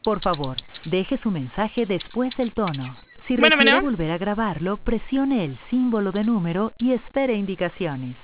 Por favor, deje su mensaje después del tono. Si Bueno, requiere volver a grabarlo, presione el símbolo de número y espere indicaciones.